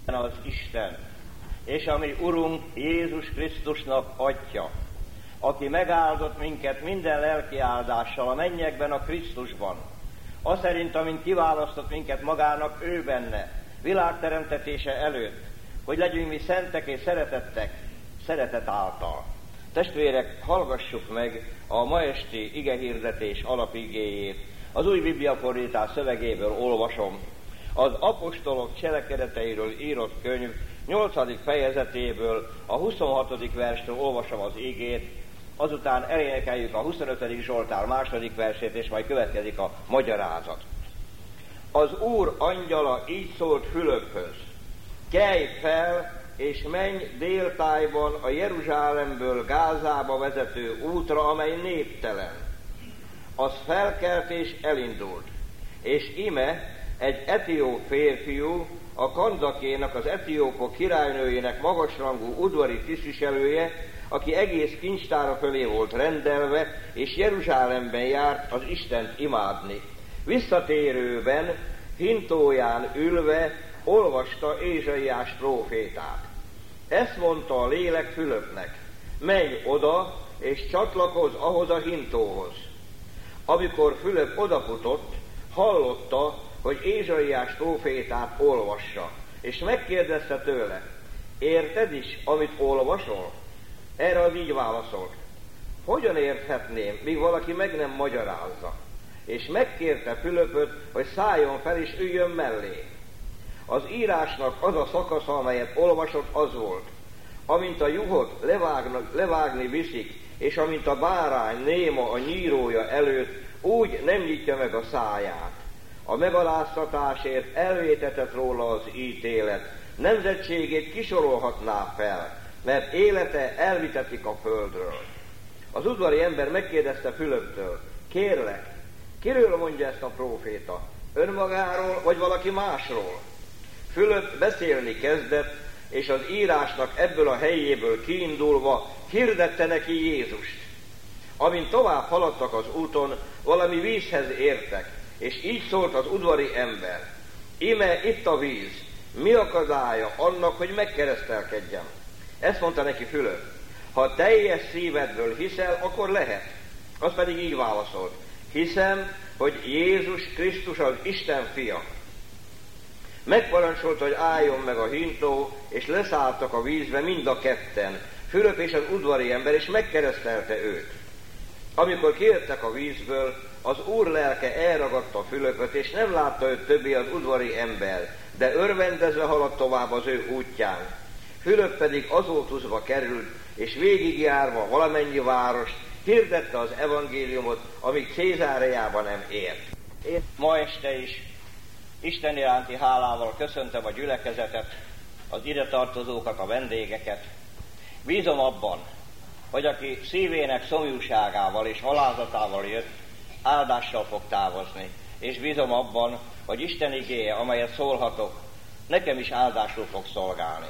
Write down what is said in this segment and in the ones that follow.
az Isten, és a mi Urunk Jézus Krisztusnak Atya, aki megáldott minket minden lelki áldással a mennyekben a Krisztusban, az szerint, amint kiválasztott minket magának ő benne, világteremtetése előtt, hogy legyünk mi szentek és szeretettek, szeretet által. Testvérek, hallgassuk meg a ma esti igehirdetés alapigéjét. Az új bibliafordítás szövegéből olvasom. Az apostolok cselekedeteiről írott könyv 8. fejezetéből, a 26. verstől olvasom az igét, azután elénekeljük a 25. Zsoltár 2. versét, és majd következik a magyarázat. Az Úr angyala így szólt Fülöphöz: kelj fel, és menj déltájban a Jeruzsálemből Gázába vezető útra, amely néptelen. Az felkelt és elindult, és íme egy etióp férfiú, a Kandakénak, az etiópok királynőjének magasrangú udvari tisztviselője, aki egész kincstára fölé volt rendelve, és Jeruzsálemben járt az Istent imádni. Visszatérőben, hintóján ülve olvasta Ézsaiás prófétát. Ezt mondta a lélek Fülöpnek: menj oda, és csatlakozz ahhoz a hintóhoz. Amikor Fülöp odafutott, hallotta, hogy Ézsaiás prófétát olvassa, és megkérdezte tőle: érted is, amit olvasol? Erre az így válaszolt: hogyan érthetném, míg valaki meg nem magyarázza? És megkérte Fülöpöt, hogy szálljon fel és üljön mellé. Az írásnak az a szakasza, amelyet olvasott, az volt: amint a juhot levágni viszik, és amint a bárány néma a nyírója előtt, úgy nem nyitja meg a száját. A megaláztatásért elvétetett róla az ítélet, nemzetségét kisorolhatná fel, mert élete elvitetik a földről. Az udvari ember megkérdezte Fülöptől: kérlek, kiről mondja ezt a próféta? Önmagáról, vagy valaki másról? Fülöp beszélni kezdett, és az írásnak ebből a helyéből kiindulva hirdette neki Jézust. Amint tovább haladtak az úton, valami vízhez értek, és így szólt az udvari ember: íme itt a víz, mi akadálya annak, hogy megkeresztelkedjem? Ezt mondta neki Fülöp: ha teljes szívedből hiszel, akkor lehet. Az pedig így válaszolt: hiszem, hogy Jézus Krisztus az Isten fia. Megparancsolta, hogy álljon meg a hintó, és leszálltak a vízbe mind a ketten, Fülöp és az udvari ember, és megkeresztelte őt. Amikor kijöttek a vízből, az Úr lelke elragadta Fülöpöt, és nem látta őt többé az udvari ember, de örvendezve haladt tovább az ő útján. Fülöp pedig Azótuszba került, és végigjárva valamennyi várost hirdette az evangéliumot, amíg Cézáreában nem ért. Én ma este is Isten iránti hálával köszöntöm a gyülekezetet, az ide tartozókat, a vendégeket. Bízom abban, hogy aki szívének szomjúságával és alázatával jött, áldással fog távozni. És bízom abban, hogy Isten igéje, amelyet szólhatok, nekem is áldásul fog szolgálni.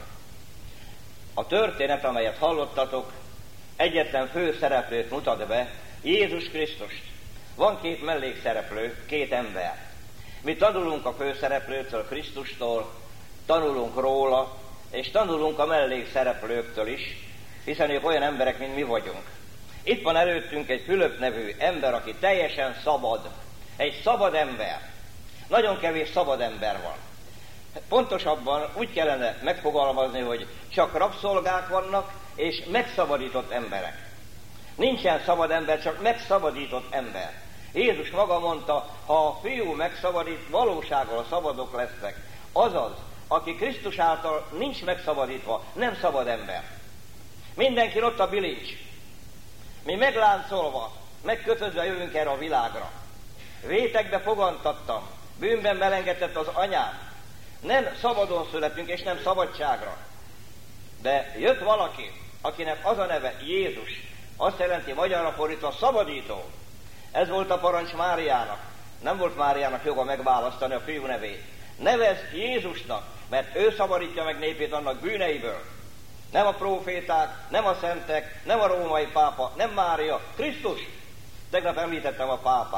A történet, amelyet hallottatok, egyetlen fő szereplőt mutat be, Jézus Krisztust. Van két mellékszereplő, két ember. Mi tanulunk a főszereplőtől, Krisztustól, tanulunk róla, és tanulunk a mellékszereplőktől is, hiszen ők olyan emberek, mint mi vagyunk. Itt van előttünk egy Fülöp nevű ember, aki teljesen szabad. Egy szabad ember. Nagyon kevés szabad ember van. Pontosabban úgy kellene megfogalmazni, hogy csak rabszolgák vannak, és megszabadított emberek. Nincsen szabad ember, csak megszabadított ember. Jézus maga mondta: ha a fiú megszabadít, valósággal szabadok lesznek. Azaz, aki Krisztus által nincs megszabadítva, nem szabad ember. Mindenki ott a bilincs. Mi megláncolva, megkötözve jövünk erre a világra. Rétegbe fogantattam, bűnben melengedett az anyám. Nem szabadon születünk, és nem szabadságra. De jött valaki, akinek az a neve Jézus, azt jelenti magyarra fordítva szabadító. Ez volt a parancs Máriának. Nem volt Máriának joga megválasztani a fiú nevét. Nevezd Jézusnak, mert ő szabadítja meg népét annak bűneiből. Nem a próféták, nem a szentek, nem a római pápa, nem Mária, Krisztus. Tegnap említettem a pápát.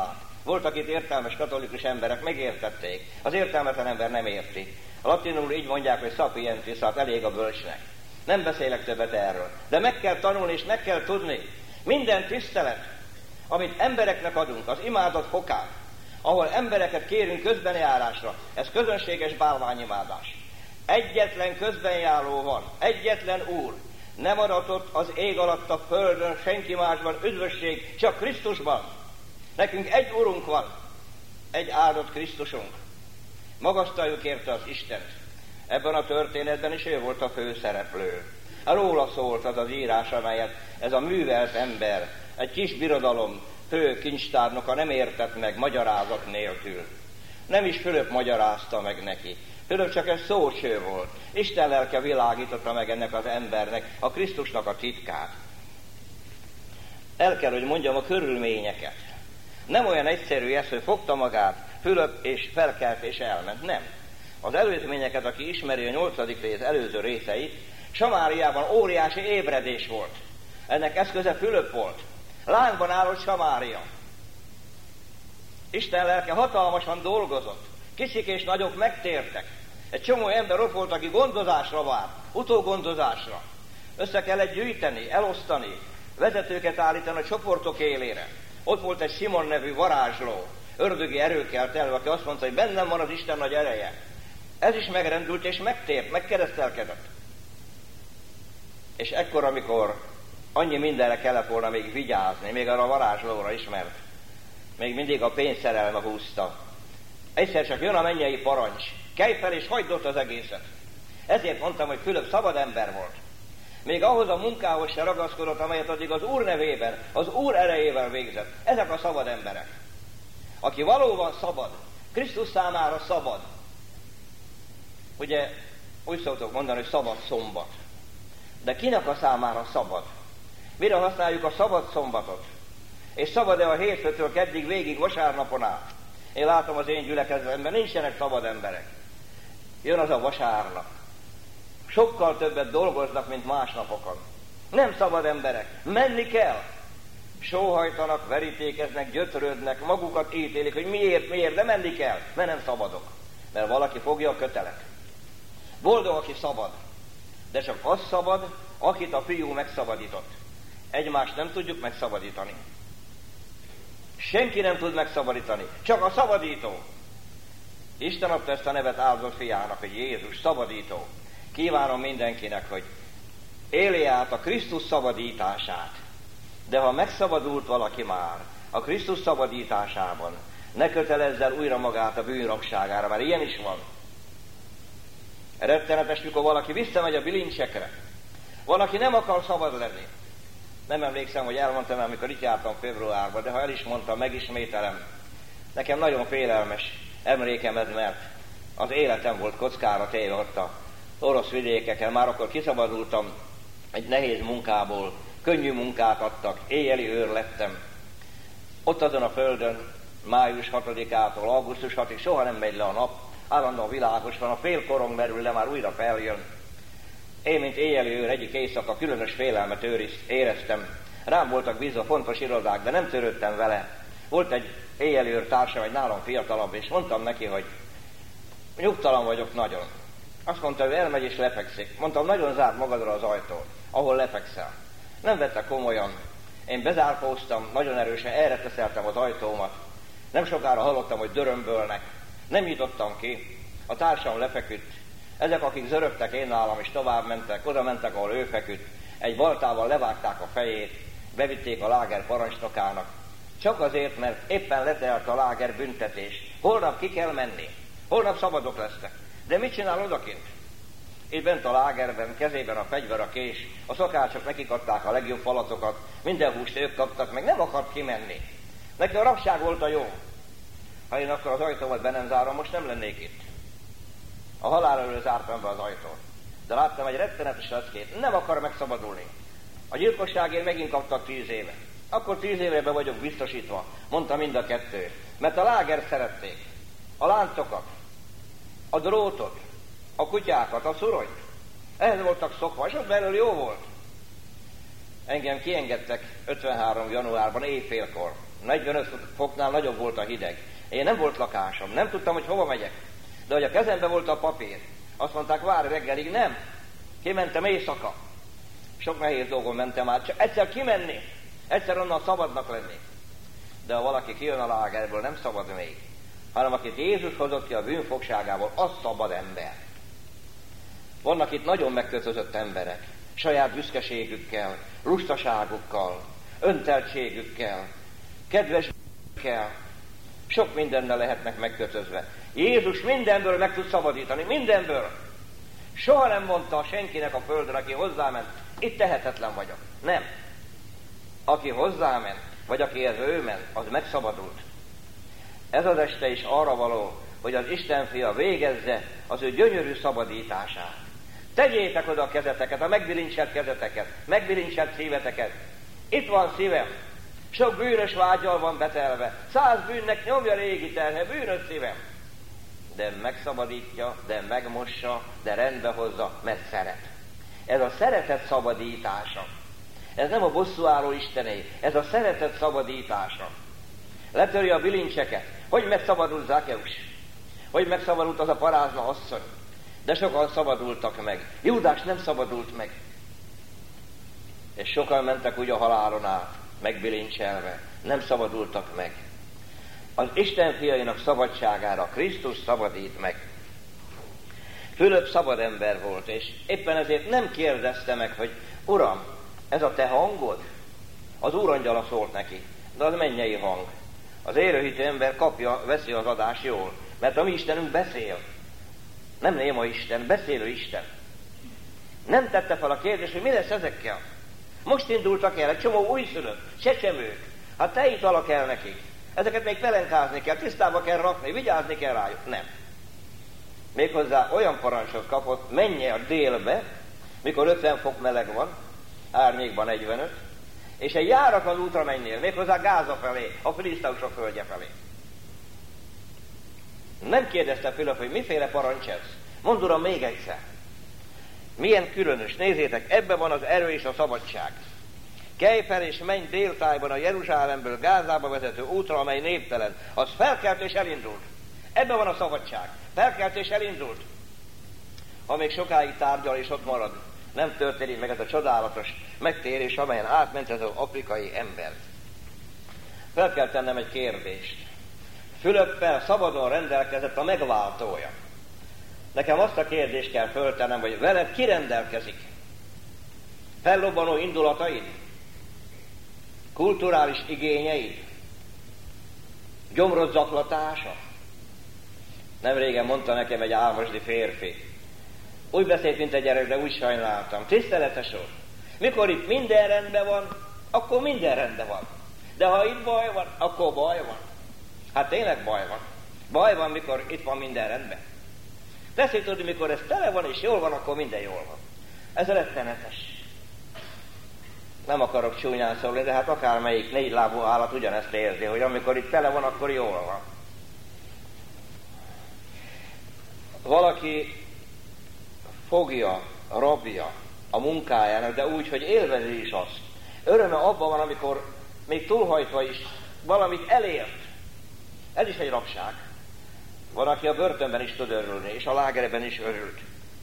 Voltak itt értelmes katolikus emberek, megértették. Az értelmetlen ember nem érti. A latinul így mondják, hogy sapientis, hát elég a bölcsnek. Nem beszélek többet erről. De meg kell tanulni és meg kell tudni. Minden tisztelet, amit embereknek adunk, az imádat fokán, ahol embereket kérünk közbenjárásra, ez közönséges bálványimádás. Egyetlen közbenjáró van, egyetlen Úr. Nem adatott az ég alatt a földön senki másban üdvösség, csak Krisztusban. Nekünk egy Urunk van, egy áldott Krisztusunk. Magasztaljuk érte az Istent. Ebben a történetben is ő volt a főszereplő. Róla szólt az az írás, amelyet ez a művelt ember, egy kis birodalom fő kincstárnoka nem értett meg magyarázat nélkül. Nem is Fülöp magyarázta meg neki. Fülöp csak egy szócső volt. Isten lelke világította meg ennek az embernek, a Krisztusnak a titkát. El kell, hogy mondjam a körülményeket. Nem olyan egyszerű ez, hogy fogta magát Fülöp és felkelt és elment. Nem. Az előzményeket, aki ismeri a 8. rész előző részeit, Samáriában óriási ébredés volt. Ennek eszköze Fülöp volt. Lángban állott Samária. Isten lelke hatalmasan dolgozott. Kicsik és nagyok megtértek. Egy csomó ember ott volt, aki gondozásra várt, utógondozásra. Össze kellett gyűjteni, elosztani, vezetőket állítani a csoportok élére. Ott volt egy Simon nevű varázsló, ördögi erőkkel telve, aki azt mondta, hogy bennem van az Isten nagy ereje. Ez is megrendült és megtért, megkeresztelkedett. És ekkor, amikor annyi mindenre kellett volna még vigyázni, még arra a varázslóra is, mert még mindig a pénzszerelme húzta. Egyszer csak jön a mennyei parancs, kelj fel és hagyd ott az egészet. Ezért mondtam, hogy Fülöp szabad ember volt. Még ahhoz a munkához se ragaszkodott, amelyet addig az Úr nevében, az Úr erejével végzett. Ezek a szabad emberek. Aki valóban szabad, Krisztus számára szabad. Ugye úgy szoktok mondani, hogy szabad szombat. De kinek a számára szabad? Mire használjuk a szabad szombatot? És szabad-e a hétfőtől keddig végig vasárnapon át? Én látom az én gyülekezetemben nincsenek szabad emberek. Jön az a vasárnap. Sokkal többet dolgoznak, mint más napokon. Nem szabad emberek. Menni kell. Sóhajtanak, verítékeznek, gyötrődnek, magukat ítélik, hogy miért, de menni kell, mert nem szabadok. Mert valaki fogja a kötelet. Boldog, aki szabad. De csak az szabad, akit a Fiú megszabadított. Egymást nem tudjuk megszabadítani. Senki nem tud megszabadítani, csak a szabadító. Isten adta ezt a nevet áldott fiának, hogy Jézus szabadító. Kívánom mindenkinek, hogy élje át a Krisztus szabadítását. De ha megszabadult valaki már a Krisztus szabadításában, ne kötelezze el újra magát a bűnrabságára, mert ilyen is van. Rettenetes, mikor valaki visszamegy a bilincsekre. Van, aki nem akar szabad lenni. Nem emlékszem, hogy elmondtam, amikor itt jártam februárban, de ha el is mondtam, megismételem. Nekem nagyon félelmes emlékem ez, mert az életem volt kockára téve ott a orosz vidékeken. Már akkor kiszabadultam egy nehéz munkából, könnyű munkát adtak, éjjeli őr lettem. Ott azon a földön, május 6-ától augusztus 6-ig soha nem megy le a nap, állandóan világos van, a félkorong merül le, már újra feljön. Én, mint éjjeli őr, egyik éjszaka különös félelmet éreztem. Rám voltak bízva fontos irodák, de nem törődtem vele. Volt egy éjjeli őr társam, egy nálam fiatalabb, és mondtam neki, hogy nyugtalan vagyok nagyon. Azt mondta, hogy elmegy és lefekszik. Mondtam, nagyon zárd magadra az ajtót, ahol lefekszel. Nem vette komolyan. Én bezárkóztam, nagyon erősen erre teszeltem az ajtómat. Nem sokára hallottam, hogy dörömbölnek. Nem nyitottam ki. A társam lefeküdt. Ezek, akik zörögtek én nálam, és tovább mentek, oda mentek, ahol ő feküdt. Egy baltával levágták a fejét, bevitték a láger parancsnokának. Csak azért, mert éppen letelt a láger büntetés. Holnap ki kell menni. Holnap szabadok lesznek. De mit csinál odakint? Itt bent a lágerben, kezében a fegyver, a kés, a szakácsok nekik adták a legjobb falatokat, minden húst ők kaptak, meg nem akart kimenni. Neki a rabság volt a jó. Ha én akkor az ajtómat be nem zárom, most nem lennék itt. A halál elől zártam be az ajtót. De láttam egy rettenetes leckét, nem akar megszabadulni. A gyilkosságért megint kaptak 10 éve. Akkor 10 évre be vagyok biztosítva, mondta mind a kettő. Mert a lágert szerették, a láncokat, a drótot, a kutyákat, a szuronyt. Ehhez voltak szokva, és ott belül jó volt. Engem kiengedtek 53. januárban éjfélkor. 45 foknál nagyobb volt a hideg. Én nem volt lakásom, nem tudtam, hogy hova megyek. De hogy a kezemben volt a papír, azt mondták, várj reggelig, nem. Kimentem éjszaka. Sok nehéz dolgon mentem át, csak egyszer kimenni, egyszer onnan szabadnak lenni. De ha valaki kijön a lágerből, nem szabad még, hanem akit Jézus hozott ki a bűnfogságából, az szabad ember. Vannak itt nagyon megkötözött emberek, saját büszkeségükkel, lustaságukkal, önteltségükkel, kedvességükkel, sok mindennel lehetnek megkötözve. Jézus mindenből meg tud szabadítani, mindenből. Soha nem mondta senkinek a földre, aki hozzáment, itt tehetetlen vagyok. Nem. Aki hozzáment, vagy akihez ő ment, az megszabadult. Ez az este is arra való, hogy az Isten fia végezze az ő gyönyörű szabadítását. Tegyétek oda a kezeteket, a megbilincselt kezeteket, megbilincselt szíveteket. Itt van szívem, sok bűnös vággyal van betelve, 100 bűnnek nyomja régi terhe, bűnös szívem. De megszabadítja, de megmossa, de rendbe hozza, mert szeret. Ez a szeretet szabadítása. Ez nem a bosszúálló Istené, ez a szeretet szabadítása. Letöri a bilincseket. Hogy megszabadult Zákeus? Hogy megszabadult az a parázna asszony? De sokan szabadultak meg. Júdás nem szabadult meg. És sokan mentek úgy a halálon át, megbilincselve. Nem szabadultak meg. Az Isten fiainak szabadságára Krisztus szabadít meg. Fülöp szabad ember volt, és éppen ezért nem kérdezte meg, hogy Uram, ez a te hangod? Az úrangyala szólt neki, de az mennyei hang. Az élőhitű ember veszi az adást jól, mert a mi Istenünk beszél. Nem néma Isten, beszélő Isten. Nem tette fel a kérdést, hogy mi lesz ezekkel. Most indultak el egy csomó újszülött, csecsemők. Hát tejítalak el nekik. Ezeket még pelenkázni kell, tisztába kell rakni, vigyázni kell rájuk. Nem. Méghozzá olyan parancsot kapott, menj el délbe, mikor 50 fok meleg van, árnyékban 45, és egy járatlan útra menjél, méghozzá Gáza felé, a filiszteusok földje felé. Nem kérdezte Fülöp, hogy miféle parancs ez. Mondd Uram még egyszer. Milyen különös, nézzétek, ebben van az erő és a szabadság. Kelj fel és menj déltájban a Jeruzsálemből Gázába vezető útra, amely néptelen. Az felkelt és elindult. Ebben van a szabadság. Felkelt és elindult. Ha még sokáig tárgyal és ott marad, nem történik meg ez a csodálatos megtérés, amelyen átment ez az afrikai ember. Fel kell tennem egy kérdést. Fülöppel szabadon rendelkezett a megváltója. Nekem azt a kérdést kell föltennem, hogy veled ki rendelkezik? Fellobbanó indulataid? Kulturális igényeid? Gyomrod zaklatása? Nem régen mondta nekem egy álmosdi férfi. Úgy beszélt, mint egy gyerek, de úgy sajnáltam. Tiszteletes úr, mikor itt minden rendben van, akkor minden rendben van. De ha itt baj van, akkor baj van. Hát tényleg baj van. Baj van, mikor itt van minden rendben. Tessék tudni, mikor ez tele van és jól van, akkor minden jól van. Ez rettenetes. Nem akarok csúnyán szólni, de hát akármelyik négylábú állat ugyanezt érzi, hogy amikor itt tele van, akkor jól van. Valaki fogja, rabja a munkájának, de úgy, hogy élvezi is azt. Öröme abban van, amikor még túlhajtva is valamit elért. Ez is egy rabság. Van, aki a börtönben is tud örülni, és a lágerben is örült.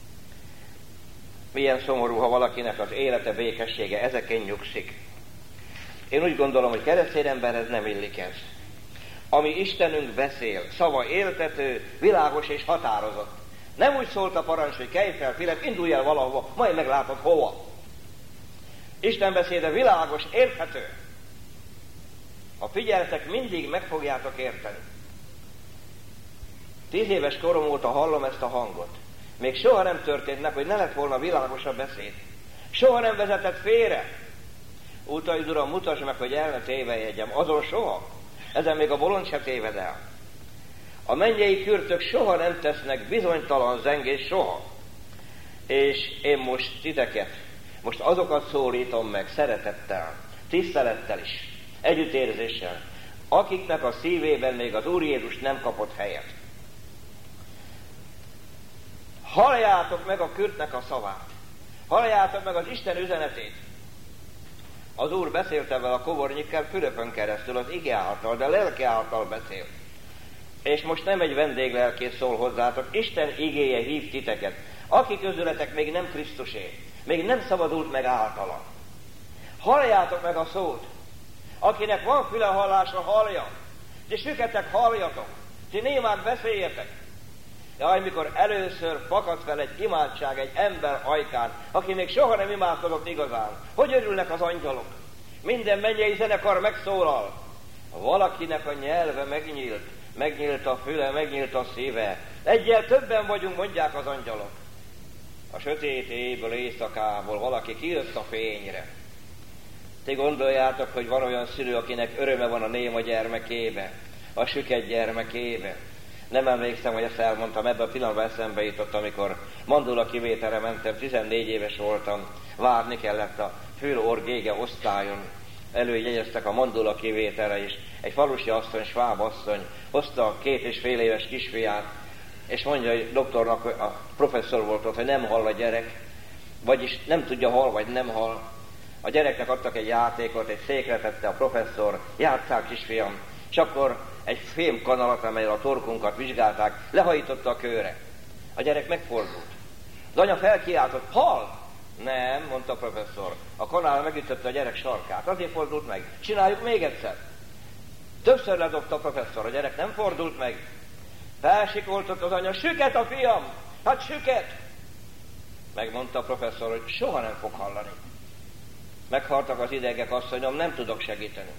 Milyen szomorú, ha valakinek az élete, békessége ezeken nyugszik. Én úgy gondolom, hogy keresztény emberhez nem illik ez. Ami Istenünk beszél, szava éltető, világos és határozott. Nem úgy szólt a parancs, hogy kelj fel, Fülöp, indulj el valahova, majd meglátod hova. Isten beszéde világos, érthető. Ha figyeltek, mindig meg fogjátok érteni. 10 éves korom óta hallom ezt a hangot. Még soha nem történt meg, hogy ne lett volna világos a beszéd. Soha nem vezetett félre. Utalj, Uram, mutasd meg, hogy el ne tévejegyem. Azon soha. Ezen még a bolond se téved el. A mennyei kürtök soha nem tesznek bizonytalan zengés, soha. És én most titeket, most azokat szólítom meg szeretettel, tisztelettel is, együttérzéssel, akiknek a szívében még az Úr Jézus nem kapott helyet. Halljátok meg a kürtnek a szavát. Halljátok meg az Isten üzenetét. Az Úr beszélt ebben a kobornyikkel Fülöpön keresztül, az ige által, de lelke által beszélt. És most nem egy vendéglelkész szól hozzátok, Isten igéje hív titeket, aki közületek még nem Krisztusé, még nem szabadult meg általa. Halljátok meg a szót, akinek van füle hallásra, hallja, ti süketek, halljatok, ti némák beszéljetek. Jaj, mikor először fakad fel egy imádság egy ember ajkán, aki még soha nem imádkozott igazán, hogy örülnek az angyalok. Minden mennyei zenekar megszólal. Valakinek a nyelve megnyílt a füle, megnyílt a szíve. Egyel többen vagyunk, mondják az angyalok. A sötét éjből, éjszakából valaki kijött a fényre. Ti gondoljátok, hogy van olyan szülő, akinek öröme van a néma gyermekébe, a süket gyermekébe. Nem emlékszem, hogy ezt elmondtam, ebben a pillanatban eszembe jutott, amikor mandula kivételre mentem, 14 éves voltam, várni kellett a fül-orgége osztályon. Előjegyeztek a mandula kivételre is. Egy falusi asszony, sváb asszony hozta a 2,5 éves kisfiát, és mondja, hogy doktornak, a professzor volt ott, hogy nem hall a gyerek, vagyis nem tudja, hall vagy nem hall. A gyereknek adtak egy játékot, egy székre tette a professzor, játsszál kisfiam, és akkor egy fémkanalat, amelyel a torkunkat vizsgálták, lehajította a kőre. A gyerek megfordult. Az anya felkiáltott, hall! Nem, mondta a professzor. A kanál megütötte a gyerek sarkát. Azért fordult meg. Csináljuk még egyszer. Többször ledobta a professzor. A gyerek nem fordult meg. Felsikoltott az anya. Süket a fiam! Hát süket! Megmondta a professzor, hogy soha nem fog hallani. Meghaltak az idegek, asszonyom, nem tudok segíteni.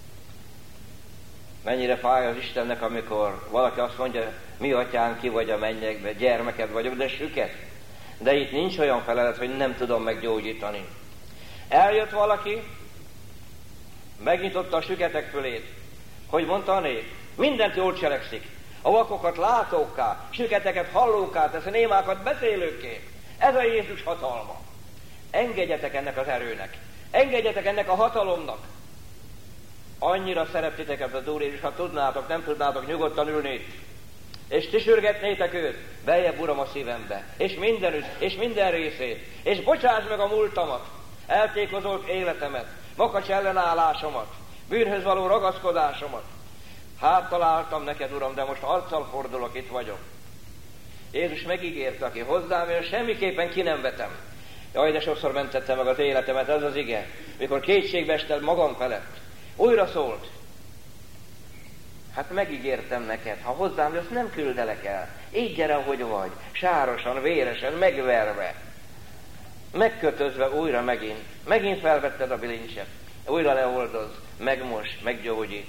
Mennyire fáj az Istennek, amikor valaki azt mondja, mi atyánk, ki vagy a mennyekbe, gyermeked vagyok, de süket. De itt nincs olyan felelet, hogy nem tudom meggyógyítani. Eljött valaki, megnyitotta a süketek fülét. Hogy mondta a nép? Mindent jól cselekszik. A vakokat látókká, süketeket hallókká tesz, a némákat beszélőkké. Ez a Jézus hatalma. Engedjetek ennek az erőnek. Engedjetek ennek a hatalomnak. Annyira szeret titeket az Úr Jézus, ha tudnátok, nem tudnátok nyugodtan ülni, és tisürgetnétek őt, beljebb, Uram, a szívembe, és mindenütt, és minden részét, és bocsáss meg a múltamat, eltékozolt életemet, makacs ellenállásomat, bűnhöz való ragaszkodásomat. Hát találtam neked, Uram, de most arccal fordulok, itt vagyok. Jézus megígérte, aki hozzám jön, semmiképpen ki nem vetem. Jaj, de sokszor mentettem meg az életemet, ez az ige, mikor kétségbe estem magam felett. Újra szólt. Hát megígértem neked, ha hozzám jössz, nem küldelek el. Így gyere, ahogy vagy, sárosan, véresen, megverve, megkötözve újra megint felvetted a bilincset, újra leoldoz, megmos, meggyógyít.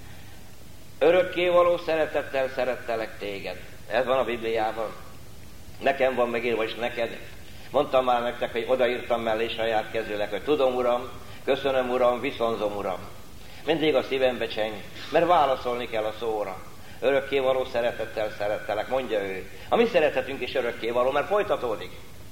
Örökkévaló szeretettel szerettelek téged. Ez van a Bibliában. Nekem van megírva is neked. Mondtam már nektek, hogy odaírtam mellé saját kezűleg, hogy tudom, Uram, köszönöm, Uram, viszonzom, Uram. Mindig a szívembe cseng, mert válaszolni kell a szóra. Örökkévaló szeretettel szerettelek, mondja ő. A mi szeretetünk is örökkévaló, mert folytatódik.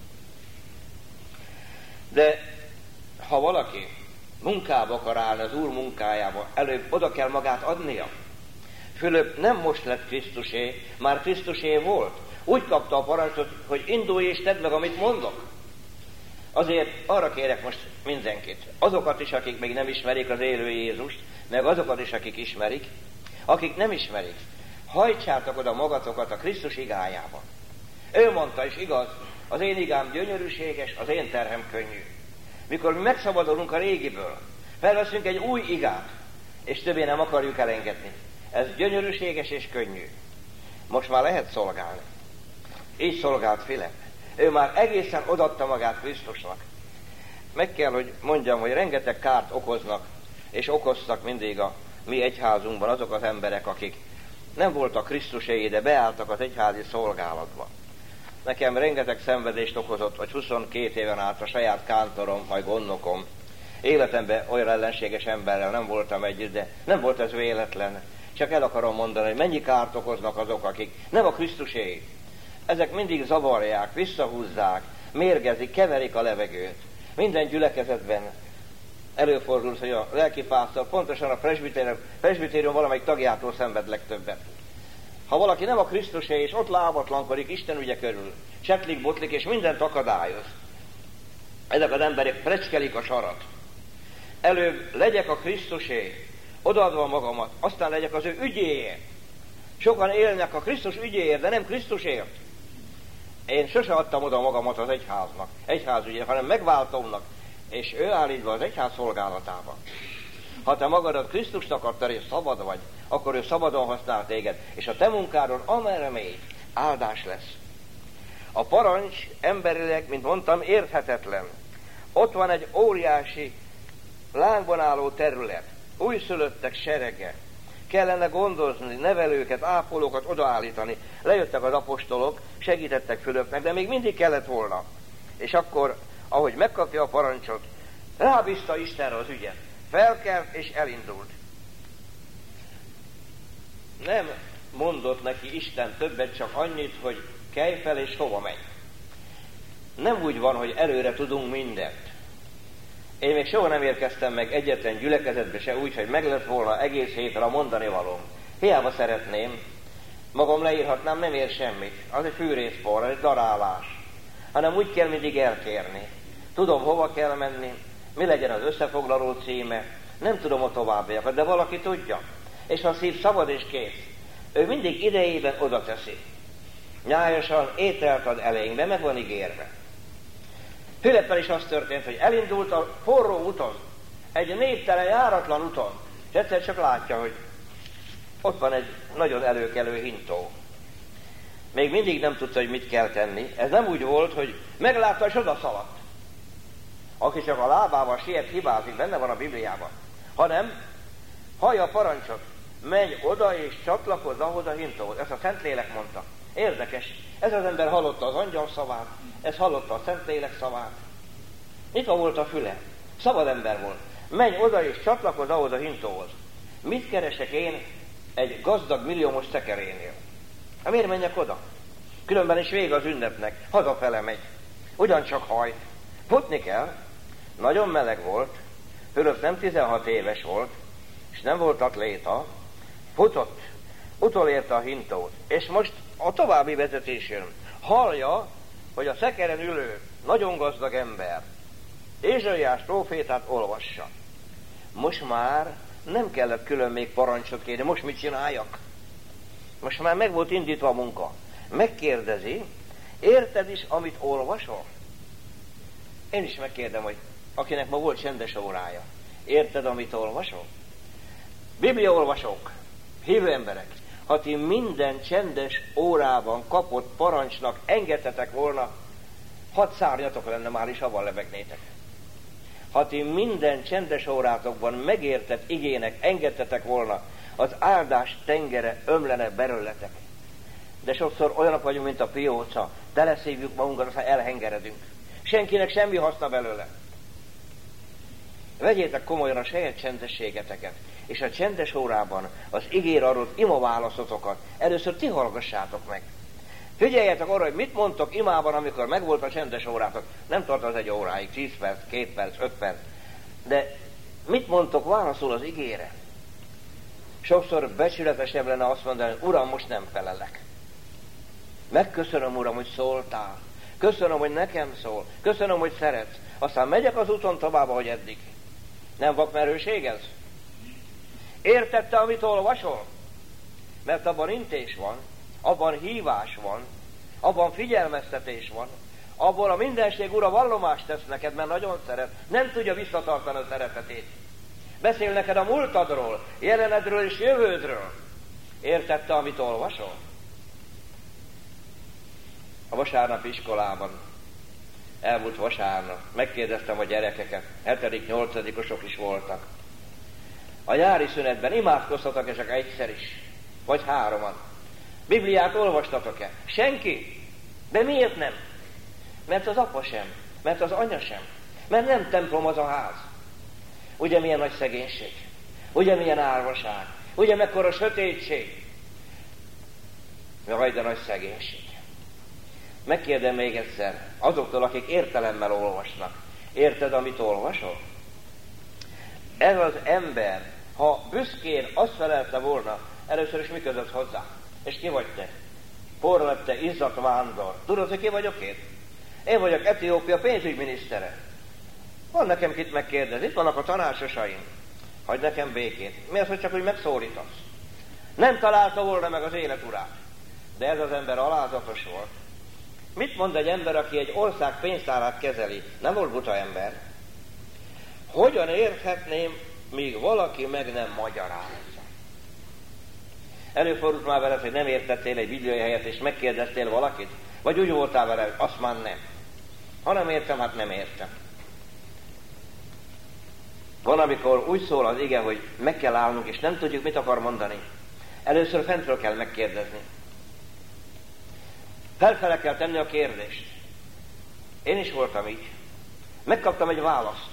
De ha valaki munkába akar állni, az Úr munkájába, előbb oda kell magát adnia. Fülöp nem most lett Krisztusé, már Krisztusé volt. Úgy kapta a parancsot, hogy indulj és tedd meg, amit mondok. Azért arra kérek most mindenkit, azokat is, akik még nem ismerik az élő Jézust, meg azokat is, akik ismerik, akik nem ismerik, hajtsátok oda magatokat a Krisztus igájába. Ő mondta, és igaz, az én igám gyönyörűséges, az én terhem könnyű. Mikor mi megszabadulunk a régiből, felveszünk egy új igát, és többé nem akarjuk elengedni. Ez gyönyörűséges és könnyű. Most már lehet szolgálni. Így szolgált Fülöp. Ő már egészen odaadta magát Krisztusnak. Meg kell, hogy mondjam, hogy rengeteg kárt okoznak, és okoztak mindig a mi egyházunkban azok az emberek, akik nem voltak Krisztuséi, de beálltak az egyházi szolgálatba. Nekem rengeteg szenvedést okozott, hogy 22 éven át a saját kántorom, majd gondnokom. Életemben olyan ellenséges emberrel nem voltam együtt, de nem volt ez véletlen. Csak el akarom mondani, hogy mennyi kárt okoznak azok, akik nem a Krisztuséi. Ezek mindig zavarják, visszahúzzák, mérgezik, keverik a levegőt. Minden gyülekezetben előfordul, hogy a lelkipásztor pontosan a presbitérium valamelyik tagjától szenved legtöbbet. Ha valaki nem a Krisztusé, és ott lábatlankodik Isten ügye körül, csetlik, botlik, és mindent akadályoz. Ezek az emberek precskelik a sarat. előbb legyek a Krisztusé, odaadva magamat, aztán legyek az ő ügyéért. Sokan élnek a Krisztus ügyéért, de nem Krisztusért. Én sose adtam oda magamat az egyháznak, egyházügyért, hanem megváltómnak, és ő állítva az egyház szolgálatába. Ha te magadat Krisztusnak adtad, és szabad vagy, akkor ő szabadon használ téged, és a te munkádon amerre mégy, áldás lesz. A parancs emberileg, mint mondtam, érthetetlen. Ott van egy óriási lángban álló terület, újszülöttek serege. Kellene gondozni, nevelőket, ápolókat odaállítani. Lejöttek az apostolok, segítettek Fülöpnek, de még mindig kellett volna. És akkor, ahogy megkapja a parancsot, rábízta Istenre az ügyet. Felkelt és elindult. Nem mondott neki Isten többet, csak annyit, hogy kelj fel és hova megy. Nem úgy van, hogy előre tudunk mindent. Én még soha nem érkeztem meg egyetlen gyülekezetbe se úgy, hogy meg lett volna egész hétre a mondani valóm. Hiába szeretném, magam leírhatnám, nem ér semmit. Az egy fűrészpor, egy darálás. Hanem úgy kell mindig elkérni. Tudom, hova kell menni, mi legyen az összefoglaló címe, nem tudom a továbbiakat, de valaki tudja. És ha a szív szabad és kész, ő mindig idejében oda teszi. Nyájasan ételt ad elénkbe, meg van ígérve. Fülöppel is az történt, hogy elindult a forró úton, egy néptelen, járatlan úton, és egyszer csak látja, hogy ott van egy nagyon előkelő hintó. Még mindig nem tudta, hogy mit kell tenni. Ez nem úgy volt, hogy meglátta és odaszaladt. Aki csak a lábával siet, hibázik, benne van a Bibliában. Hanem hallja a parancsot, menj oda és csatlakozz ahhoz a hintóhoz. Ezt a Szentlélek mondta. Érdekes. Ez az ember hallotta az angyal szavát, ez hallotta a Szentlélek szavát. Nyitva volt a füle. Szabad ember volt. Menj oda és csatlakozz ahhoz a hintóhoz. Mit keresek én egy gazdag milliómos szekerénél? Miért menjek oda? Különben is vége az ünnepnek. Hazafele megy. Ugyancsak hajt. Futni kell. Nagyon meleg volt. Fülöp nem 16 éves volt, és nem volt atléta. Futott. Utolérte a hintót. És most a további vezetésén hallja, hogy a szekeren ülő, nagyon gazdag ember Ézsaiás prófétát olvassa. Most már nem kellett külön még parancsot kérni. Most mit csináljak? Most már meg volt indítva a munka. Megkérdezi, érted is, amit olvasol? Én is megkérdem, hogy akinek ma volt csendes órája, érted, amit olvasol? Bibliaolvasók, hívő emberek, ha ti minden csendes órában kapott parancsnak engedtetek volna, 6 szárnyatok lenne már is, avval lebegnétek. Ha ti minden csendes órátokban megértett igének engedtetek volna, az áldás tengere ömlene belőletek. De sokszor olyanok vagyunk, mint a pióca, teleszívjuk magunkat, aztán elhengeredünk. Senkinek semmi haszna belőle. Vegyétek komolyan a saját csendességeteket, és a csendes órában az igére adott ima válaszotokat először ti hallgassátok meg. Figyeljetek arra, hogy mit mondtok imában, amikor megvolt a csendes órátok. Nem tart az 1 óráig, 10 perc, 2 perc, 5 perc. De mit mondtok válaszul az igére? Sokszor becsületesebb lenne azt mondani, Uram, most nem felelek. Megköszönöm, Uram, hogy szóltál. Köszönöm, hogy nekem szól. Köszönöm, hogy szeretsz. Aztán megyek az úton tovább, ahogy eddig. Nem vakmerőség ez? Értette, amit olvasol? Mert abban intés van, abban hívás van, abban figyelmeztetés van, abból a mindenség Ura vallomást tesz neked, mert nagyon szeret. Nem tudja visszatartani a szeretetét. Beszél neked a múltadról, jelenedről és jövődről. Értette, amit olvasol? A vasárnapi iskolában, elmúlt vasárnap, megkérdeztem a gyerekeket, 7.-8-osok is voltak. A nyári szünetben imádkoztatok-e csak egyszer is? Vagy 3-an? Bibliát olvastatok-e? Senki? De miért nem? Mert az apa sem, mert az anya sem, mert nem templom az a ház. Ugye milyen nagy szegénység? Ugye milyen árvaság? Ugye mekkora sötétség? Jaj, de nagy szegénység. Megkérdem még egyszer, azoktól, akik értelemmel olvasnak, érted, amit olvasol? Ez az ember, ha büszkén azt felelte volna, először is mi között hozzá? És ki vagy te? Porlepte, izzadt vándor. Tudod, hogy ki vagyok én? Én vagyok Etiópia pénzügyminisztere. Van nekem kit megkérdezni, itt vannak a tanácsosaim. Hagyj nekem békét. Mi az, hogy csak úgy megszólítasz? Nem találta volna meg az élet urát. De ez az ember alázatos volt. Mit mond egy ember, aki egy ország pénztárát kezeli? Nem volt buta ember. Hogyan érthetném, míg valaki meg nem magyarázza? Előfordult már veled, hogy nem értettél egy bibliai helyet, és megkérdeztél valakit? Vagy úgy voltál vele, hogy azt már nem. Ha nem értem, hát nem értem. Van, amikor úgy szól az ige, hogy meg kell állnunk, és nem tudjuk, mit akar mondani. Először fentről kell megkérdezni. Felfele kell tenni a kérdést. Én is voltam így. Megkaptam egy választ.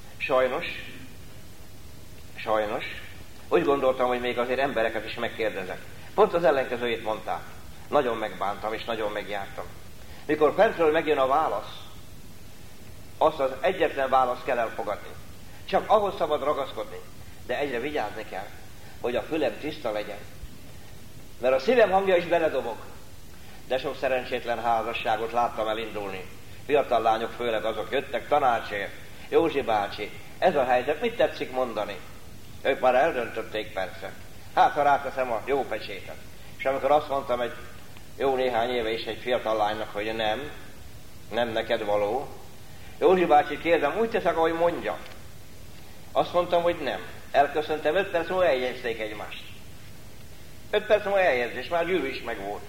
Sajnos. Úgy gondoltam, hogy még azért embereket is megkérdezek. Pont az ellenkezőjét mondták. Nagyon megbántam, és nagyon megjártam. Mikor fentről megjön a válasz, azt az egyetlen választ kell elfogadni. Csak ahhoz szabad ragaszkodni. De egyre vigyázni kell, hogy a fülem tiszta legyen. Mert a szívem hangja is beledobog. De sok szerencsétlen házasságot láttam elindulni. Fiatal lányok, főleg azok jöttek tanácsért. Józsi bácsi, ez a helyzet, mit tetszik mondani? Ők már eldöntötték persze. Hát, ha ráteszem a jó pecsétet. És amikor azt mondtam egy jó néhány éve is egy fiatal lánynak, hogy nem neked való. Józsi bácsi, kérdem, úgy teszek, ahogy mondja. Azt mondtam, hogy nem. Elköszöntem, 5 perc múlva eljegyezték egymást. 5 perc múlva eljegyzés, már gyűrű is meg volt.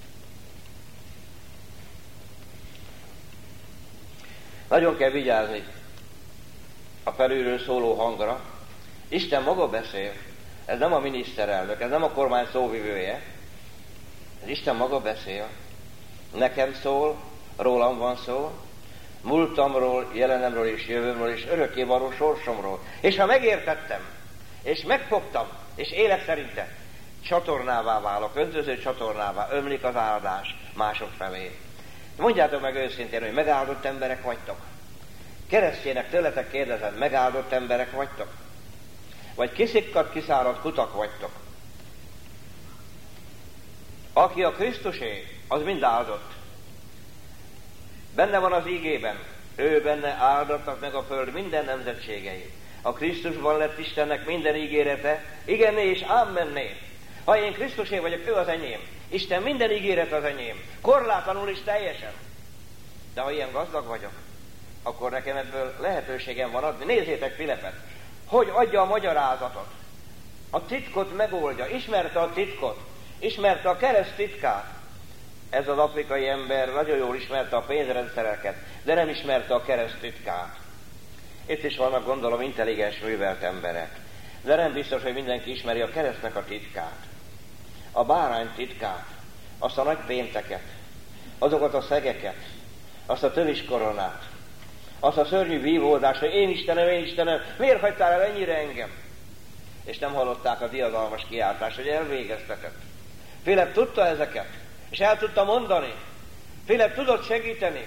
Nagyon kell vigyázni a felülről szóló hangra. Isten maga beszél. Ez nem a miniszterelnök, ez nem a kormány szóvivője. Ez Isten maga beszél. Nekem szól, rólam van szó, múltamról, jelenemről és jövőmről és örökkévaló sorsomról. És ha megértettem, és megfogtam, és élek szerinte, csatornává válok, öntöző csatornává ömlik az áldás mások felé. Mondjátok meg őszintén, hogy megáldott emberek vagytok. Keresztjének tőletek kérdezem, megáldott emberek vagytok? Vagy kiszikkadt, kiszáradt kutak vagytok? Aki a Krisztusé, az mind áldott. Benne van az ígében, ő benne áldottak meg a föld minden nemzetségei. A Krisztusban lett Istennek minden ígérete, igenné és ámmenné. Ha én Krisztusé vagyok, ő az enyém. Isten minden ígéret az enyém. Korlátlanul is teljesen. De ha ilyen gazdag vagyok, akkor nekem ebből lehetőségem van adni. Nézzétek Filipet, hogy adja a magyarázatot. A titkot megoldja. Ismerte a titkot. Ismerte a kereszt titkát. Ez az afrikai ember nagyon jól ismerte a pénzrendszereket, de nem ismerte a kereszt titkát. Itt is vannak, gondolom, intelligens, művelt emberek. De nem biztos, hogy mindenki ismeri a keresztnek a titkát. A bárány titkát, azt a nagy pénteket, azokat a szegeket, azt a töviskoronát, azt a szörnyű vívódást, hogy én Istenem, miért hagytál el ennyire engem? És nem hallották a diadalmas kiáltást, hogy elvégeztetett. Filip tudta ezeket, és el tudta mondani. Filip tudott segíteni.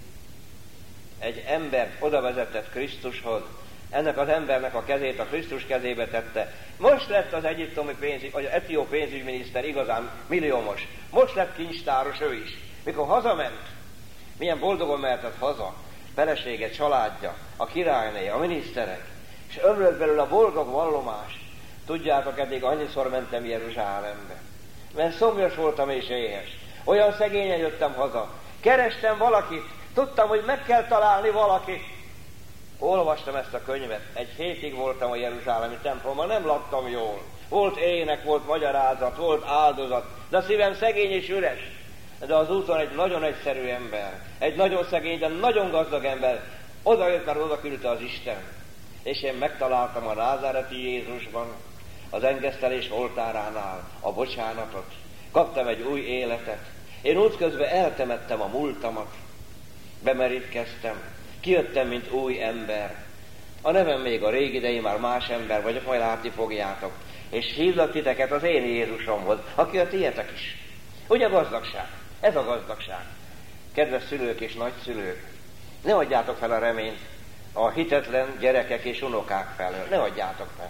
Egy ember oda vezetett Krisztushoz, ennek az embernek a kezét a Krisztus kezébe tette. Most lett az etióp pénzügyminiszter igazán milliómos. Most lett kincstáros ő is. Mikor hazament, milyen boldogan mehetett haza, felesége, családja, a királyné, a miniszterek, és ömlött belőle a boldog vallomás. Tudjátok, eddig annyiszor mentem Jeruzsálembe, mert szomjas voltam és éhes. Olyan szegényen jöttem haza. Kerestem valakit, tudtam, hogy meg kell találni valakit. Olvastam ezt a könyvet, egy hétig voltam a jeruzsálemi templomban, nem laktam jól. Volt ének, volt magyarázat, volt áldozat, de a szívem szegény és üres. De az úton egy nagyon egyszerű ember, egy nagyon szegény, de nagyon gazdag ember, oda jött, mert oda küldte az Isten. És én megtaláltam a názáreti Jézusban, az engesztelés oltáránál a bocsánatot. Kaptam egy új életet. Én útközben eltemettem a múltamat. Bemerítkeztem. Kijöttem, mint új ember. A nevem még a régi, de én már más ember vagyok, majd látni fogjátok. És hívlak titeket az én Jézusomhoz, aki a tietek is. Ugye gazdagság? Ez a gazdagság. Kedves szülők és nagyszülők, ne adjátok fel a reményt a hitetlen gyerekek és unokák felől. Ne adjátok fel.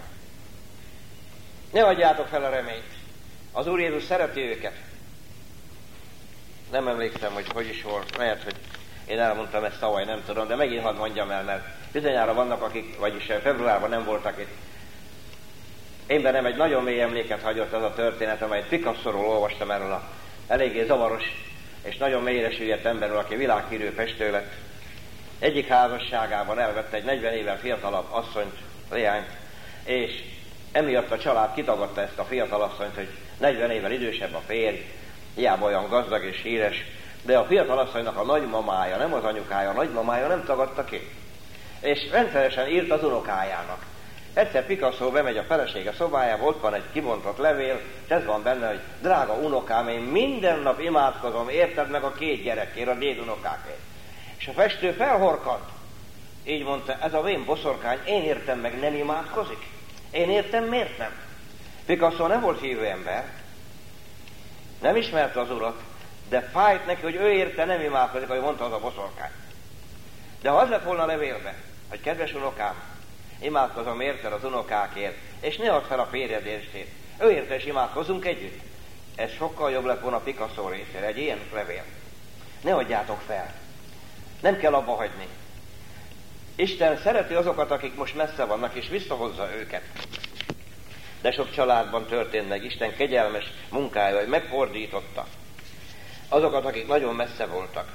Ne adjátok fel a reményt. Az Úr Jézus szereti őket. Nem emlékszem, hogy is volt. Lehet, hogy Én elmondtam ezt tavaly, nem tudom, de megint hadd mondjam el, mert bizonyára vannak, akik, vagyis februárban nem voltak itt. Én bennem egy nagyon mély emléket hagyott az a történet, amelyet Picasso-ról olvastam, erről a eléggé zavaros és nagyon mélyre süllyedt emberről, aki világhírű festő lett. Egyik házasságában elvette egy 40 évvel fiatalabb asszonyt, leányt, és emiatt a család kitagadta ezt a fiatal asszonyt, hogy 40 évvel idősebb a férj, hiába olyan gazdag és híres, de a fiatal asszonynak a nagymamája, nem az anyukája, a nagymamája nem tagadta ki. És rendszeresen írt az unokájának. Egyszer Picasso bemegy a felesége szobájába, ott van egy kibontott levél, és ez van benne, hogy drága unokám, én minden nap imádkozom, érted meg a 2 gyerekért, a dédunokákért. És a festő felhorkant. Így mondta, ez a vén boszorkány, én értem meg, nem imádkozik? Én értem, miért nem? Picasso nem volt hívő ember, nem ismerte az Urat, de fájt neki, hogy ő érte, nem imádkozik, ahogy mondta az a boszorkány. De ha az lett volna a levélbe, hogy kedves unokám, imádkozom érted az unokákért, és ne add fel a férjed értét. Ő érte és imádkozunk együtt. Ez sokkal jobb lett volna Picasso részére, egy ilyen levél. Ne adjátok fel. Nem kell abba hagyni. Isten szereti azokat, akik most messze vannak, és visszahozza őket. De sok családban történt meg Isten kegyelmes munkája, hogy megfordította azokat, akik nagyon messze voltak.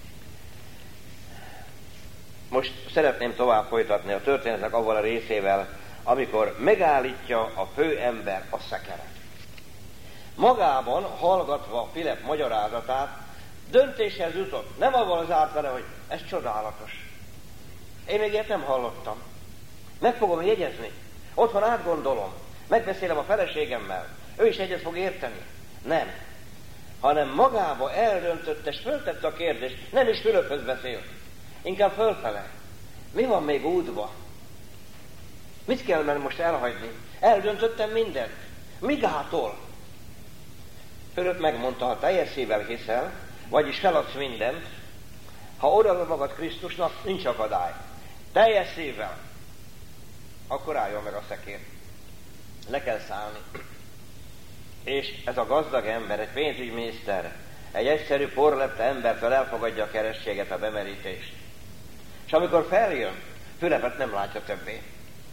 Most szeretném tovább folytatni a történetnek avval a részével, amikor megállítja a főember a szekeret. Magában, hallgatva Filip magyarázatát, döntéshez jutott. Nem avval zárt vele, hogy ez csodálatos. Én még ilyet nem hallottam. Meg fogom jegyezni. Otthon átgondolom. Megbeszélem a feleségemmel. Ő is egyet fog érteni. Nem. Hanem magába eldöntött, és föltette a kérdést. Nem is Fülöphöz beszélt. Inkább fölfele. Mi van még útba? Mit kell már most elhagyni? Eldöntöttem mindent. Mi gátol? Fülöp megmondta, ha teljes szívvel hiszel, vagyis feladsz mindent, ha odaadod magad Krisztusnak, nincs akadály. Teljes szívvel. Akkor álljon meg a szekér. Le kell szállni. És ez a gazdag ember, egy pénzügyminiszter, egy egyszerű porlepte embertől elfogadja a kerességet, a bemerítést. És amikor feljön, Fülöpöt nem látja többé.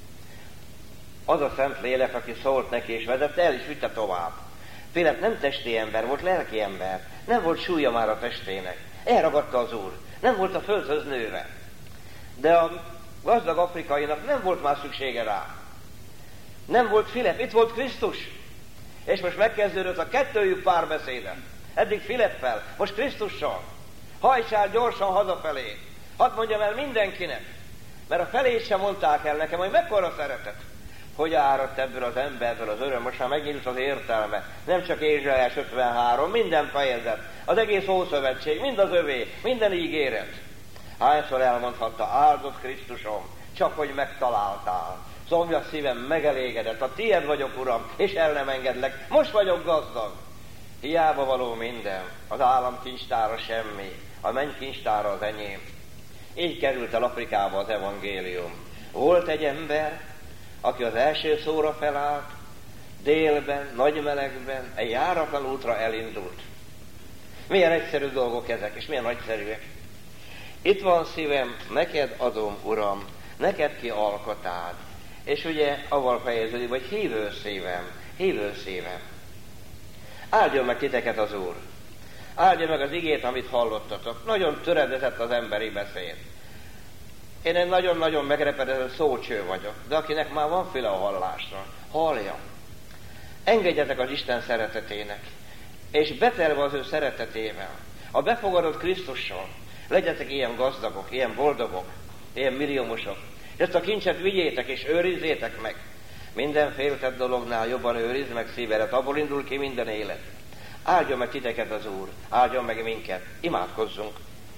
Az a szent lélek, aki szólt neki és vezette, el is vitte tovább. Fülöp nem testi ember, volt lelki ember. Nem volt súlya már a testének. Elragadta az Úr. Nem volt a földhöz nőve. De a gazdag afrikainak nem volt már szüksége rá. Nem volt Fülöp, itt volt Krisztus. És most megkezdődött a kettőjük párbeszéde. Eddig Fülöppel, most Krisztussal. Hajtsál gyorsan hazafelé. Hadd mondjam el mindenkinek, mert a felét sem mondták el nekem, hogy mekkora szeretet. Hogy áradt ebből az emberből az öröm, most már megnyílt az értelme. Nem csak Ézsaiás 53, minden fejezet, az egész Ószövetség, mind az övé, minden ígéret. Hányszor elmondhatta, áldott Krisztusom, csak hogy megtaláltál. Szomjas szívem megelégedett, a tiéd vagyok, Uram, és el nem engedlek, most vagyok gazdag. Hiába való minden, az állam kincstára semmi, a menny kincstára az enyém. Így került el Afrikába az evangélium. Volt egy ember, aki az első szóra felállt, délben, nagy melegben, egy járatlan útra elindult. Milyen egyszerű dolgok ezek, és milyen nagyszerűek. Itt van szívem, neked adom, Uram, neked ki alkotád. És ugye avval fejeződik, hogy hívő szívem, hívő szívem. Áldjon meg titeket az Úr. Áldja meg az igét, amit hallottatok. Nagyon töredezett az emberi beszéd. Én egy nagyon-nagyon megrepedező szócső vagyok, de akinek már van füle a hallásra, hallja. Engedjetek az Isten szeretetének, és betelve az ő szeretetével, a befogadott Krisztussal, legyetek ilyen gazdagok, ilyen boldogok, ilyen milliómosok. Ezt a kincset vigyétek és őrizzétek meg. Minden féltett dolognál jobban őrizd meg szívedet, abból indul ki minden élet. Áldjon meg titeket az Úr, áldjon meg minket, imádkozzunk.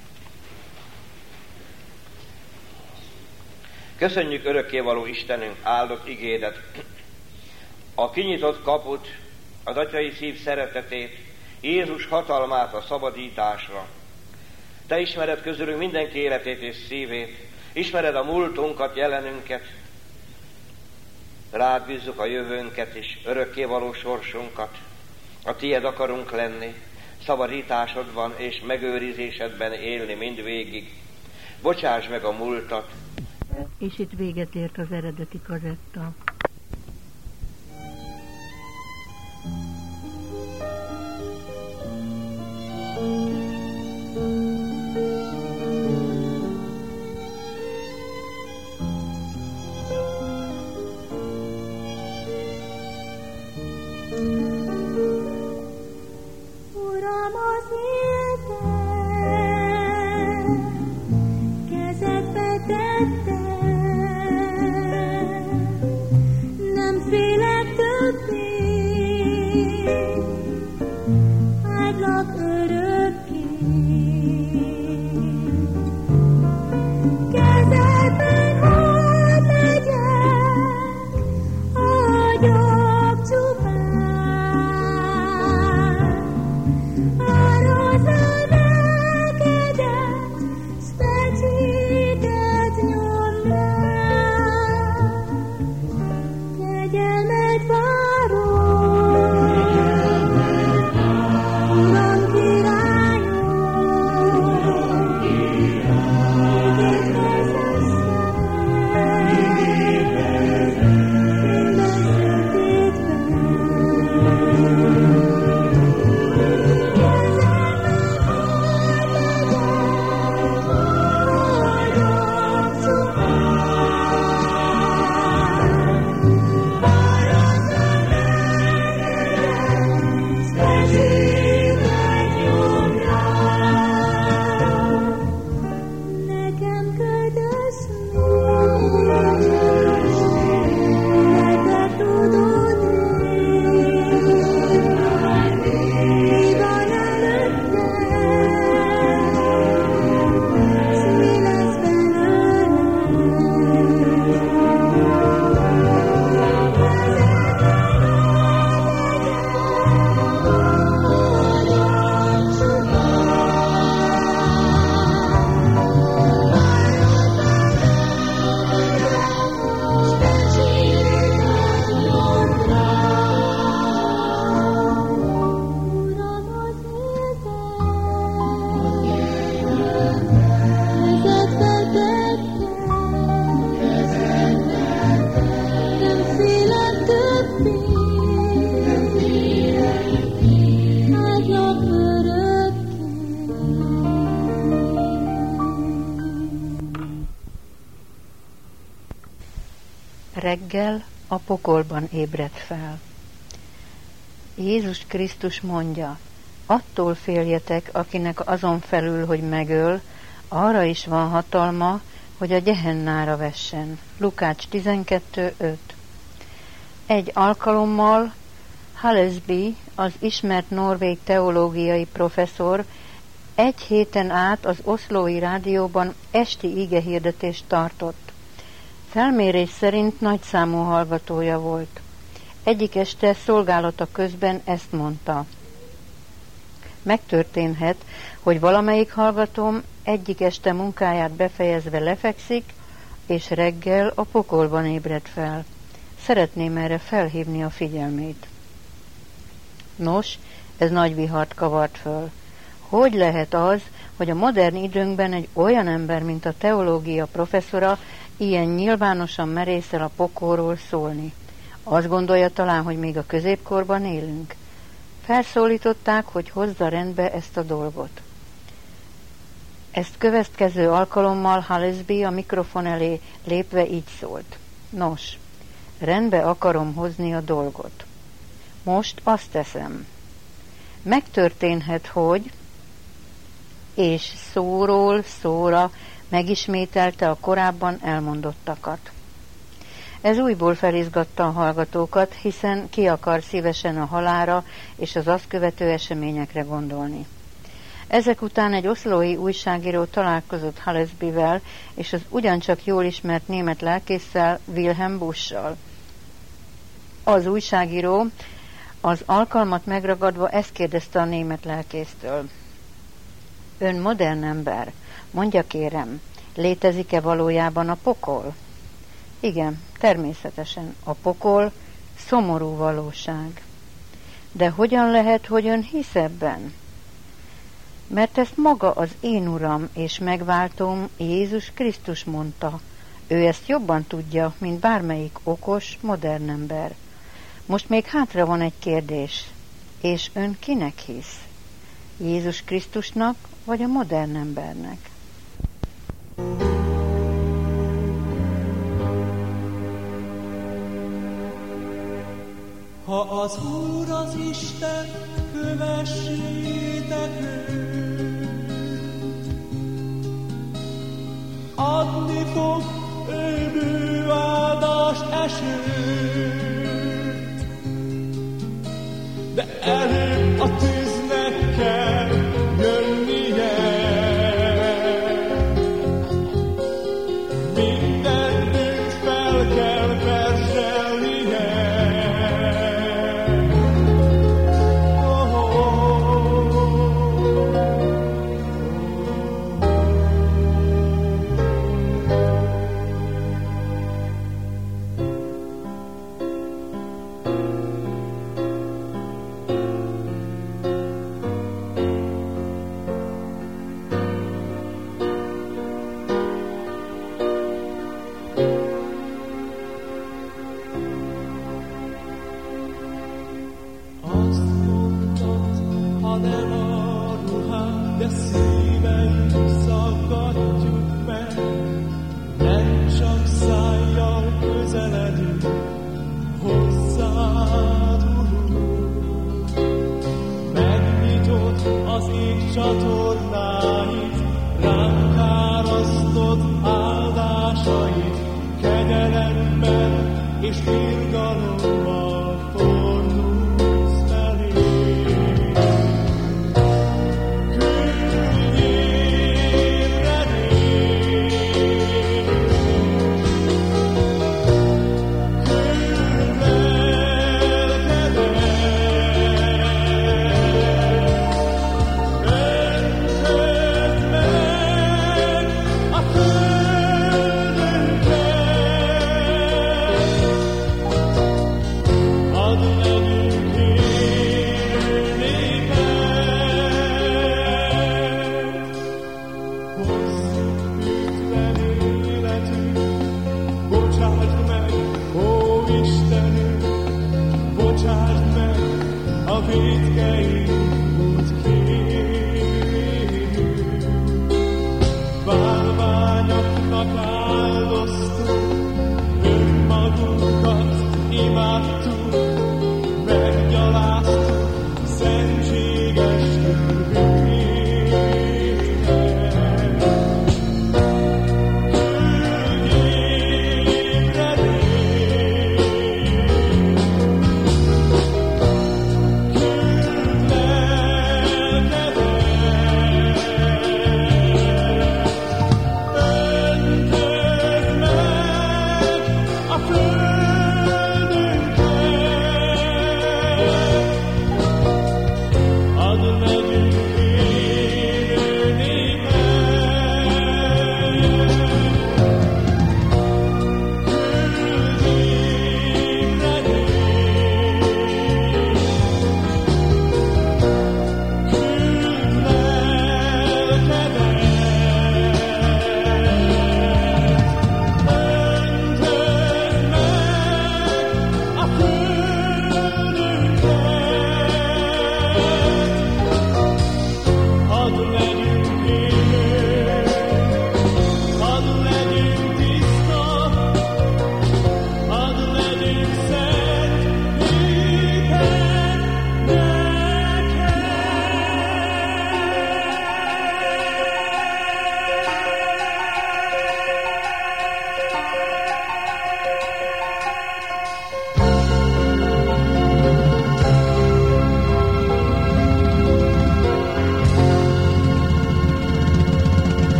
Köszönjük örökkévaló Istenünk áldott igédet, a kinyitott kaput, az atyai szív szeretetét, Jézus hatalmát a szabadításra. Te ismered közülünk mindenki életét és szívét, ismered a múltunkat, jelenünket, rád bízzuk a jövőnket és örökkévaló sorsunkat. A tied akarunk lenni. szabadításodban és megőrizésedben élni mindvégig. Bocsáss meg a múltat. És itt véget ért az eredeti kazetta. Reggel a pokolban ébredt fel. Jézus Krisztus mondja, attól féljetek, akinek azon felül, hogy megöl, arra is van hatalma, hogy a Gehennára vessen. Lukács 12:5. Egy alkalommal Hallesby, az ismert norvég teológiai professzor, egy héten át az oszlói rádióban esti igehirdetést tartott. Felmérés szerint nagyszámú hallgatója volt. Egyik este szolgálata közben ezt mondta. Megtörténhet, hogy valamelyik hallgatóm egyik este munkáját befejezve lefekszik, és reggel a pokolban ébred fel. Szeretném erre felhívni a figyelmét. Nos, ez nagy vihart kavart föl. Hogy lehet az, hogy a modern időnkben egy olyan ember, mint a teológia professzora, ilyen nyilvánosan merészel a pokolról szólni? Azt gondolja talán, hogy még a középkorban élünk? Felszólították, hogy hozza rendbe ezt a dolgot. Ezt következő alkalommal Hallesby a mikrofon elé lépve így szólt. Nos, rendbe akarom hozni a dolgot. Most azt teszem. Megtörténhet, hogy... és szóról szóra megismételte a korábban elmondottakat. Ez újból felizgatta a hallgatókat, hiszen ki akar szívesen a halálra és az azt követő eseményekre gondolni. Ezek után egy oszlói újságíró találkozott Hallesbyvel és az ugyancsak jól ismert német lelkésszel, Wilhelm Busch-sal. Az újságíró az alkalmat megragadva ezt kérdezte a német lelkésztől. Ön modern ember, mondja kérem, létezik-e valójában a pokol? Igen, természetesen, a pokol szomorú valóság. De hogyan lehet, hogy ön hisz ebben? Mert ezt maga az én Uram és megváltóm Jézus Krisztus mondta. Ő ezt jobban tudja, mint bármelyik okos, modern ember. Most még hátra van egy kérdés. És ön kinek hisz? Jézus Krisztusnak, vagy a modern embernek? Ha az Úr az Isten, kövessétek őt, adni fog ő bő áldást esőt, de előbb a tűznek kell jönnie. Minden bűnt fel kell verselnie. Csatornáit, ránk árasztott áldásait, kegyelemmel és irgalommal fordulsz felé. Küldjél reményt, küld lelkedet, bálványoknak áldoztuk, önmagunkat imádtuk, meggyaláztuk szentséges törvényed. Küldjél reményt, küld lelkedet,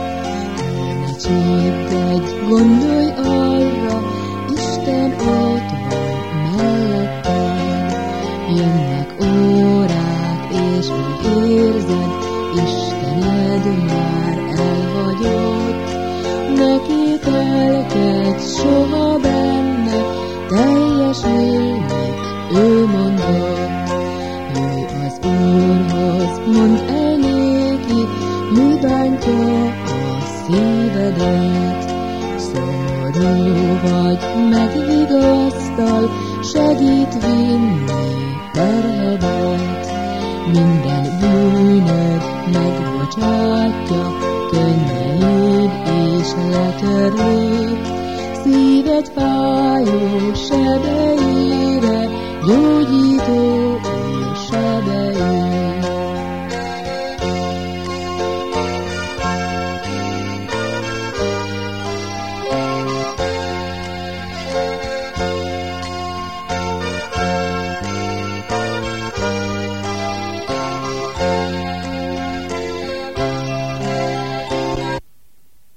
Gondolj arra, Isten ott segít vinni terhedet, minden bűnöd megbocsátja, könnyeid és letörlik, szíved fájó sebeire gyógyító